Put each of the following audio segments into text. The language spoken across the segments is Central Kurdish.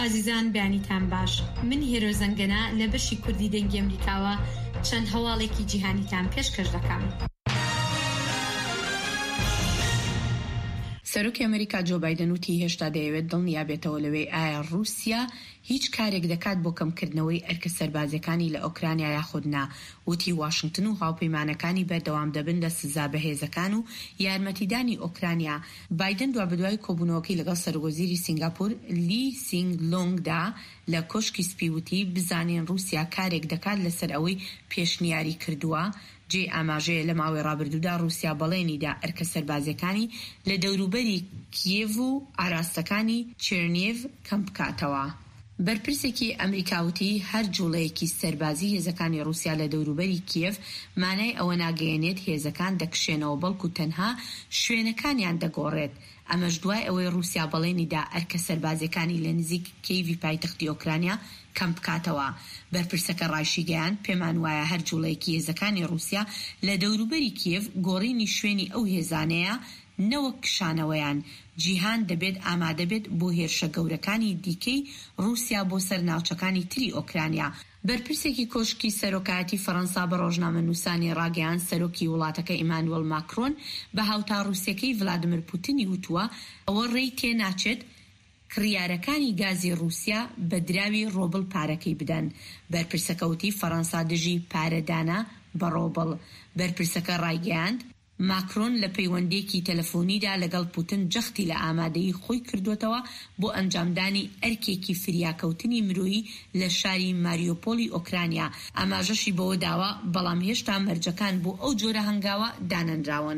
ئازیزان بیانیتان باش. من هێرۆ زەنگەنە لە بەشی کوردی دەنگی ئەمریکاوە چەند هەواڵێکی جیهانیتان پێشکەش دەکەم. سەرۆکی ئەمریکا جۆ بایدن وتی هێشتا دەیەوێت دڵنیابێتەوە لەوەی ئایا رووسیا هیچ کارێک دەکات بۆ کەمکردنەوەی ئەرکە سەربازەکانی لە ئۆکرانیا یاخود نا. وتی واشنگتن و هاوپەیمانەکانی بەردەوام دەبن لە سزا بەهێزەکان و یارمەتیدانی ئۆکرانیا. بایدن دوابەدوای کۆبوونەوەکەی لەگەڵ سەرۆکوەزیری سینگاپور لی سینگ لۆنگدا لە کۆشکی سپی وتی بزانین رووسیا کارێک دەکات لەسەر ئەوەی پێشنیاری کردووە. جێ ئاماژەیە لە ماوەی ڕابردوودا رووسیا بەڵێنیدا ئەرکە سەربازەکانی لە دەوروبەری کیێڤ و ئاراستەکانی چێرنیێڤ کەم بکاتەوە. بەرپرسێکی ئەمریکاوتی هەر جوڵەیەکی سەربازی هێزەکانی رووسیا لە دەوروبەری کیێڤ مانای ئەوە ناگەیەنێت هێزەکان دەکشێنەوە بەڵکو تەنها شوێنەکانیان دەگۆڕێت. ئەمەش دوای ئەوەی رووسیا بەڵێنیدا ئەرکە سەربازەکانی لە نزیک کیێڤی پایتەختی ئۆکرانیا کەم بکاتەوە. بەرپرسەکە ڕایشیگەیان پێمان وایە هەر جوڵەیەکی هێزەکانی رووسیا لە دەوروبەری کیێڤ گۆڕینی شوێنی ئەو هێزانەیە نەوەک کشانەوەیان. جیهان دەبێت ئامادە بێت بۆ هێرشە گەورەکانی دیکەی رووسیا بۆ سەر ناوچەکانی تری ئۆکرانیا. بەرپرسێکی کۆشکی سەرۆکایەتی فەڕەنسا بە ڕۆژنامەنووسانی ڕاگەیان سەرۆکی وڵاتەکە ئیمانوێل ماکرۆن بە هاوتا رووسیەکەی ڤلادیمیر پوتینی وتووە ئەوە ڕێی تێناچێت کڕیارەکانی گازی رووسیا بە دراوی ڕۆبڵ پارەکەی بدەن. بەرپرسەکە وتی فەڕەنسا دژی پارەدانە بە ڕۆبڵ. بەرپرسەکە ڕایگەیاند ماکرۆن لە پەیوەندێکی تەلەفۆنیدا لەگەڵ پوتین جەختی لە ئامادەیی خۆی کردوتەوە بۆ ئەنجامدانی ئەرکێکی فریاکەوتنی مرۆیی لە شاری ماریۆپۆلی ئۆکرانیا. ئاماژەشی بەوە داوە بەڵام هێشتا مەرجەکان بۆ ئەو جۆرە هەنگاوە دانەنراون.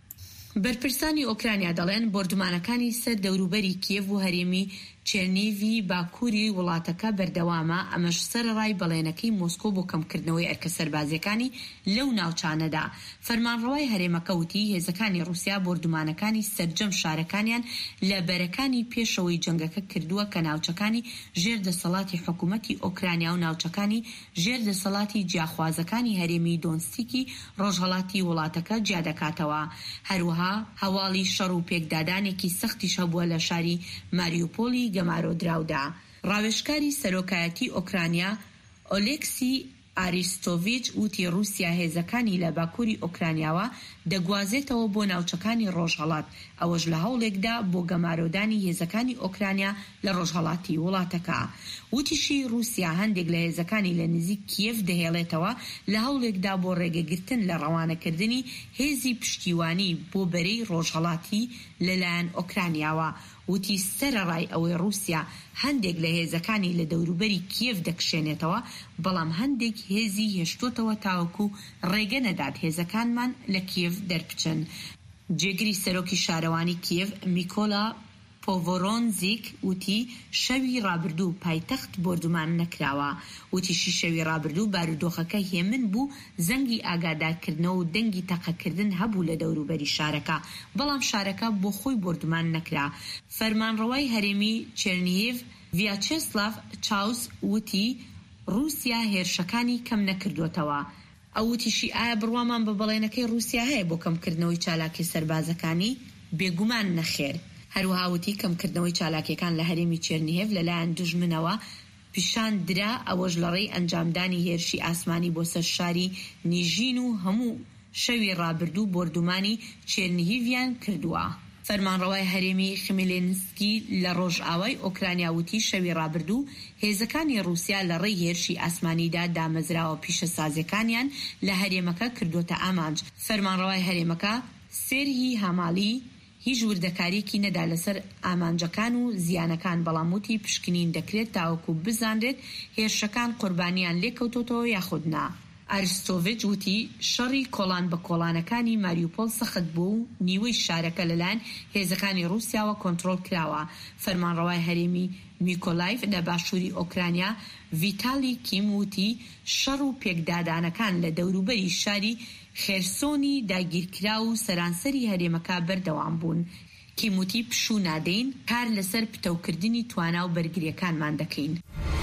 بەرپرسانی ئۆکرانیا دەڵێن بۆردومانەکانی سەر دەوروبەری کیێڤ و هەرێمی چێرنیڤی باکووری وڵاتەکە بەردەوامە. ئەمەش سەرڕای بەڵێنەکەی مۆسکۆ بۆ کەمکردنەوەی ئەرکە سەربازیەکانی لەو ناوچانەدا. فەرمانڕەوای هەرێمەکە وتی هێزەکانی رووسیا بۆردومانەکانی سەرجەم شارەکانیان لە بەرەکانی پێشەوەی جەنگەکە کردووە کە ناوچەکانی ژێر دەسەڵاتی حکوومەتی ئۆکرانیا و ناوچەکانی ژێر دەسەڵاتی جیاخوازەکانی هەرێمی دۆنسیکی ڕۆژهەڵاتی وڵاتەکە جیا دەکاتەوە. هەروەها هەواڵی شەڕ و پێکدادانێکی سەختیش هەبووە لە شاری ماریۆپۆلی گەمارۆدراودا. ڕاوێژکاری سەرۆکایەتی ئۆکرانیا ئۆلێکسی ئاریستۆڤیچ وتی رووسیا هێزەکانی لە باکووری ئۆکرانیاوە دەگوازێتەوە بۆ ناوچەکانی ڕۆژهەڵات. ئەوەش لە هەوڵێکدا بۆ گەمارۆدانی هێزەکانی ئۆکرانیا لە ڕۆژهەڵاتی وڵاتەکە. وتیشی رووسیا هەندێک لە هێزەکانی لە نزیک کیێڤ دەهێڵێتەوە لە هەوڵێکدا بۆ ڕێگەگرتن لە ڕەوانەکردنی هێزی پشتیوانی بۆ بەرەی ڕۆژهەڵاتی لەلایەن ئۆکرانیاوە. وتی سەرڕای ئەوەی رووسیا هەندێک لە هێزەکانی لە دەوروبەری کیێڤ دەکشێنێتەوە بەڵام هەندێک هێزی هێشتوتەوە تاوەکو ڕێگە نەدات هێزەکانمان لە کیێڤ دەربچن. جێگری سەرۆکی شارەوانی کیێڤ میکۆلا پۆڤۆرۆنزیک وتی شەوی ڕابردوو پایتەخت بۆردومان نەکراوە. وتیشی شەوی ڕابردوو بارودۆخەکە هێمن بوو زەنگی ئاگادارکردنەوە و دەنگی تەقەکردن هەبوو لە دەوروبەری شارەکە بەڵام شارەکە بۆ خۆی بۆردومان نەکرا. فەرمانڕەوای هەرێمی چێرنیێڤ ڤیاچێسلاڤ چاوس وتی رووسیا هێرشەکانی کەم نەکردوتەوە. ئەو وتیشی ئایا بڕوامان بە بەڵێنەکەی رووسیا هەیە بۆ کەمکردنەوەی چالاکی سەربازەکانی؟ بێگومان نەخێر. هەروەها وتی کەمکردنەوەی چالاکیەکان لە هەرێمی چێرنیێڤ لەلایەن دژمنەوە پیشان درا ئەوەش لە ڕێی ئەنجامدانی هێرشی ئاسمانی بۆ سەر شاری نیژین و هەموو شەوی ڕابردوو بۆردومانی چێرنیڤیان کردووە. فەرمانڕەوای هەرێمی خمیلێنسکی لە ڕۆژئاوای ئۆکرانیا وتی شەوی ڕابردوو هێزەکانی رووسیا لە ڕێی هێرشی ئاسمانیدا دامەزراوە پیشەسازیەکانیان لە هەرێمەکە کردوتە ئامانج. فەرمانڕەوای هەرێمەکە سێرهی هەماڵی هیچ وردەکاریەکی نەدا لەسەر ئامانجەکان و زیانەکان بەڵام وتی پشکنین دەکرێت تاوەکو بزانرێت هێرشەکان قوربانیان لێکەوتۆتەوە یاخود نا. ئاریستۆڤیچ وتی شەڕی کۆڵان بە کۆڵانەکانی ماریۆپۆل سەخت بوو و نیوەی شارەکە لەلایەن هێزەکانی رووسیاوە کۆنتڕۆڵ کراوە. فەرمانڕەوای هەرێمی میکۆلایڤ لە باشووری ئۆکرانیا ڤیتالی کیم وتی شەڕ و پێکدادانەکان لە دەوروبەری شاری خێرسۆنی داگیرکرا و سەرانسەری هەرێمەکە بەردەوام بوون. کیم وتی پشوو نادەین کار لەسەر پتەوکردنی توانا و بەرگریەکانمان دەکەین.